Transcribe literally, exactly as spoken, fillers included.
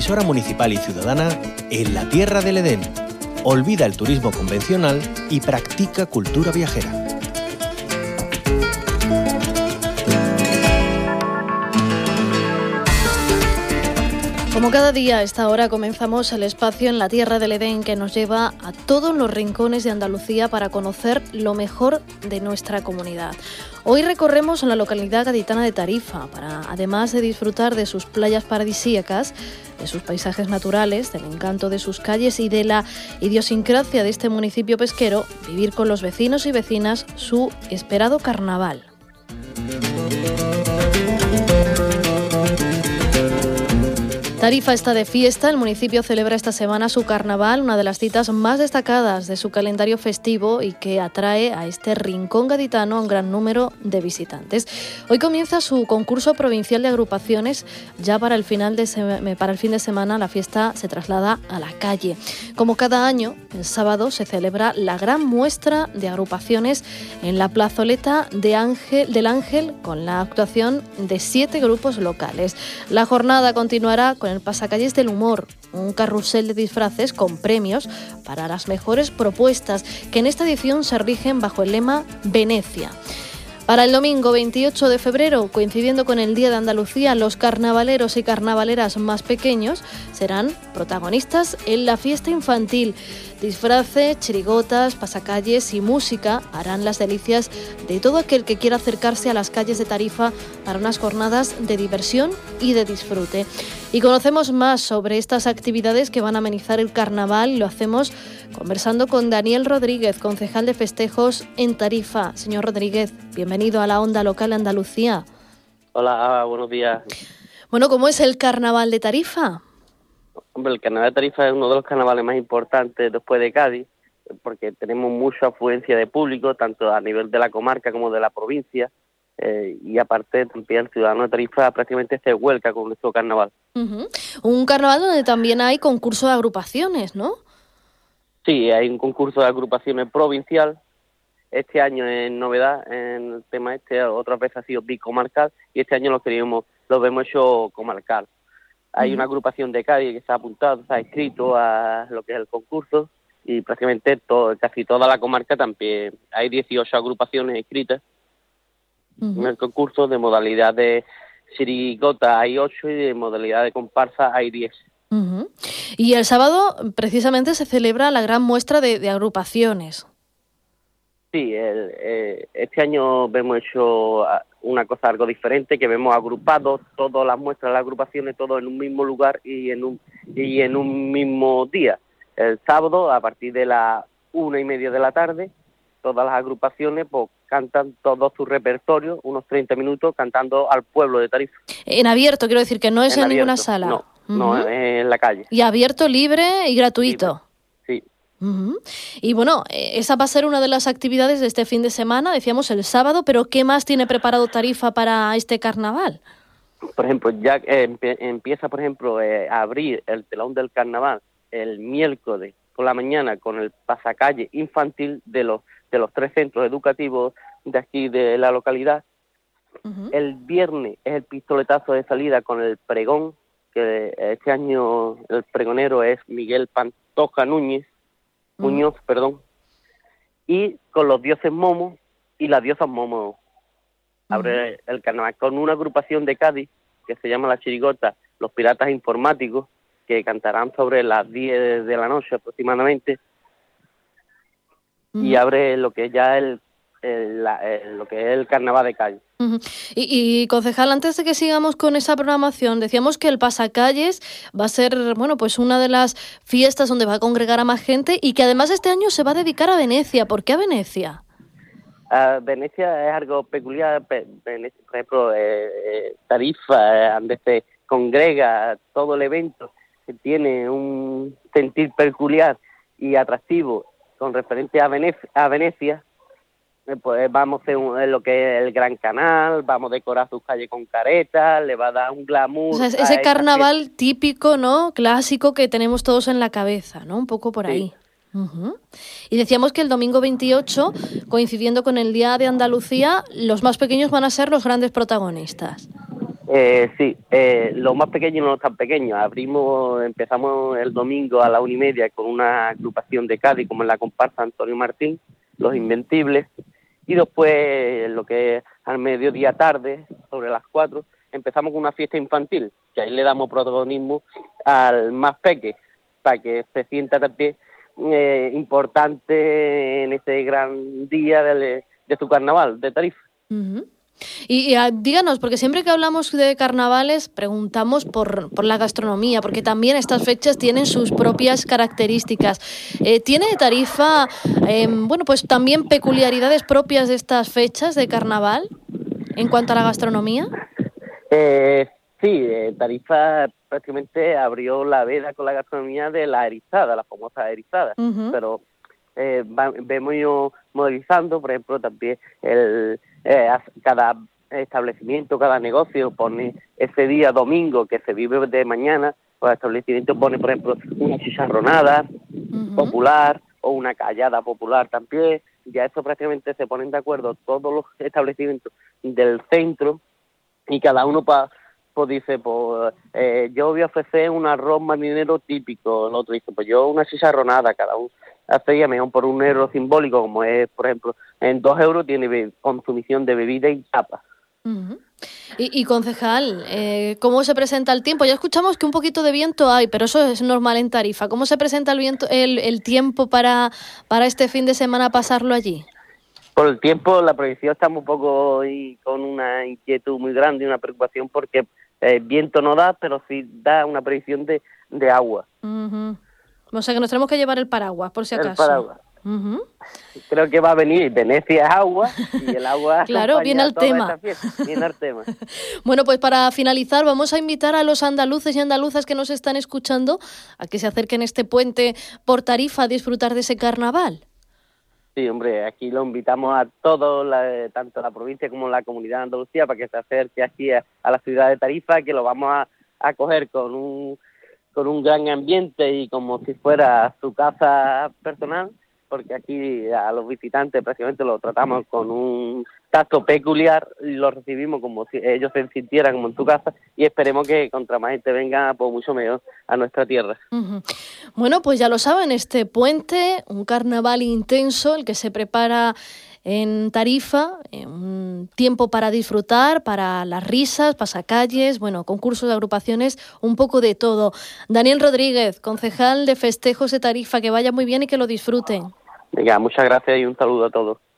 emisora municipal y ciudadana en la tierra del Edén. Olvida el turismo convencional y practica cultura viajera. Como cada día a esta hora comenzamos el espacio en la Tierra del Edén que nos lleva a todos los rincones de Andalucía para conocer lo mejor de nuestra comunidad. Hoy recorremos la localidad gaditana de Tarifa para, además de disfrutar de sus playas paradisíacas, de sus paisajes naturales, del encanto de sus calles y de la idiosincrasia de este municipio pesquero, vivir con los vecinos y vecinas su esperado carnaval. Tarifa está de fiesta, el municipio celebra esta semana su carnaval, una de las citas más destacadas de su calendario festivo y que atrae a este rincón gaditano a un gran número de visitantes. Hoy comienza su concurso provincial de agrupaciones, ya para el, final de se- para el fin de semana la fiesta se traslada a la calle. Como cada año, el sábado se celebra la gran muestra de agrupaciones en la plazoleta de Ángel, del Ángel con la actuación de siete grupos locales. La jornada continuará con el Pasacalles del Humor, un carrusel de disfraces con premios para las mejores propuestas, que en esta edición se rigen bajo el lema Venecia. Para el domingo veintiocho de febrero, coincidiendo con el Día de Andalucía, los carnavaleros y carnavaleras más pequeños serán protagonistas en la fiesta infantil. Disfraces, chirigotas, pasacalles y música harán las delicias de todo aquel que quiera acercarse a las calles de Tarifa para unas jornadas de diversión y de disfrute. Y conocemos más sobre estas actividades que van a amenizar el carnaval y lo hacemos conversando con Daniel Rodríguez, concejal de festejos en Tarifa. Señor Rodríguez, bienvenido a la Onda Local Andalucía. Hola, buenos días. Bueno, ¿cómo es el carnaval de Tarifa? Hombre, el carnaval de Tarifa es uno de los carnavales más importantes después de Cádiz, porque tenemos mucha afluencia de público, tanto a nivel de la comarca como de la provincia, eh, y aparte también el ciudadano de Tarifa prácticamente se vuelca con nuestro carnaval. Uh-huh. Un carnaval donde también hay concurso de agrupaciones, ¿no? Sí, hay un concurso de agrupaciones provincial. Este año es novedad en el tema este, otras veces ha sido bicomarcal y este año lo queríamos, lo vemos hecho comarcal. Hay uh-huh. una agrupación de Cádiz que está apuntada, está inscrito a lo que es el concurso y prácticamente todo, casi toda la comarca también. Hay dieciocho agrupaciones inscritas uh-huh. en el concurso. De modalidad de chirigota hay ocho y de modalidad de comparsa hay diez. Uh-huh. Y el sábado precisamente se celebra la gran muestra de, de agrupaciones. Sí, el, eh, este año hemos hecho una cosa algo diferente, que vemos agrupados todas las muestras de las agrupaciones, todo en un mismo lugar y en un y en un mismo día. El sábado, a partir de las una y media de la tarde, todas las agrupaciones pues cantan todo su repertorio, unos treinta minutos, cantando al pueblo de Tarifa. En abierto, quiero decir, que no es en, en abierto, ninguna sala. No, uh-huh. no, es en la calle. Y abierto, libre y gratuito. Libre. Sí. Uh-huh. Y bueno, esa va a ser una de las actividades de este fin de semana, decíamos el sábado, pero ¿qué más tiene preparado Tarifa para este carnaval? Por ejemplo, ya eh, empe- empieza, por ejemplo, eh, a abrir el telón del carnaval el miércoles por la mañana con el pasacalle infantil de los de los tres centros educativos de aquí de la localidad. Uh-huh. El viernes es el pistoletazo de salida con el pregón, que este año el pregonero es Miguel Pantoja Núñez, uh-huh. Muñoz, perdón, y con los dioses momos y las diosas momos. Uh-huh. Abre el carnaval con una agrupación de Cádiz que se llama La Chirigota, Los Piratas Informáticos, que cantarán sobre las diez de la noche aproximadamente. Uh-huh. Y abre lo que ya el, el, la, el lo que es el carnaval de Cádiz. Uh-huh. Y, y concejal, antes de que sigamos con esa programación, decíamos que el pasacalles va a ser, bueno, pues una de las fiestas donde va a congregar a más gente y que además este año se va a dedicar a Venecia. ¿Por qué a Venecia? Uh, Venecia es algo peculiar. Venecia, por ejemplo, eh, eh, Tarifa, eh, donde se congrega todo el evento, que tiene un sentir peculiar y atractivo con referente a Venecia, a Venecia, pues vamos a hacer un, lo que es el Gran Canal, vamos a decorar sus calles con caretas, le va a dar un glamour. O sea, ese carnaval fiesta típico, ¿no? Clásico que tenemos todos en la cabeza, ¿no? Un poco por ahí. Sí. Uh-huh. Y decíamos que el domingo veintiocho, coincidiendo con el Día de Andalucía, los más pequeños van a ser los grandes protagonistas. Eh, sí, eh, los más pequeños no tan pequeños. Abrimos, empezamos el domingo a la una y media con una agrupación de Cádiz, como en la comparsa Antonio Martín, Los Invencibles, y después, lo que es al mediodía tarde, sobre las cuatro, empezamos con una fiesta infantil, que ahí le damos protagonismo al más peque, para que se sienta también eh, importante en este gran día de, de su carnaval, de Tarifa. Uh-huh. Y, y a, díganos, porque siempre que hablamos de carnavales preguntamos por, por la gastronomía, porque también estas fechas tienen sus propias características. Eh, ¿Tiene Tarifa, eh, bueno, pues también peculiaridades propias de estas fechas de carnaval en cuanto a la gastronomía? Eh, sí, eh, Tarifa prácticamente abrió la veda con la gastronomía de la erizada, la famosa erizada, uh-huh. pero eh, va, vemos yo modelizando, por ejemplo, también el... Eh, cada establecimiento, cada negocio pone ese día domingo que se vive de mañana, pues el establecimiento pone, por ejemplo, una chicharronada uh-huh. popular o una callada popular también. Ya eso prácticamente se ponen de acuerdo todos los establecimientos del centro y cada uno pa, pues dice, pues eh, yo voy a ofrecer un arroz marinero típico, el otro dice, pues yo una chicharronada, cada uno hace ya mejor por un euro simbólico, como es, por ejemplo, en dos euros tiene be- consumición de bebida y tapas. Uh-huh. Y, y concejal, eh, ¿cómo se presenta el tiempo? Ya escuchamos que un poquito de viento hay, pero eso es normal en Tarifa. ¿Cómo se presenta el viento, el, el tiempo para, para este fin de semana pasarlo allí? Por el tiempo, la previsión estamos un poco y con una inquietud muy grande y una preocupación porque el viento no da, pero sí da una previsión de, de agua. Uh-huh. O sea que nos tenemos que llevar el paraguas, por si acaso. El paraguas. Uh-huh. Creo que va a venir Venecia es agua y el agua claro, viene al tema. Viene al tema. Bueno, pues para finalizar vamos a invitar a los andaluces y andaluzas que nos están escuchando a que se acerquen este puente por Tarifa a disfrutar de ese carnaval. Sí, hombre, aquí lo invitamos a todos, la, tanto la provincia como la comunidad de Andalucía, para que se acerque aquí a, a la ciudad de Tarifa, que lo vamos a acoger con un con un gran ambiente y como si fuera su casa personal, porque aquí a los visitantes prácticamente los tratamos con un tacto peculiar y los recibimos como si ellos se sintieran como en tu casa y esperemos que contra más gente venga, pues mucho mejor a nuestra tierra. Uh-huh. Bueno, pues ya lo saben, este puente, un carnaval intenso, el que se prepara en Tarifa, un tiempo para disfrutar, para las risas, pasacalles, bueno, concursos de agrupaciones, un poco de todo. Daniel Rodríguez, concejal de Festejos de Tarifa, que vaya muy bien y que lo disfruten. Venga, muchas gracias y un saludo a todos.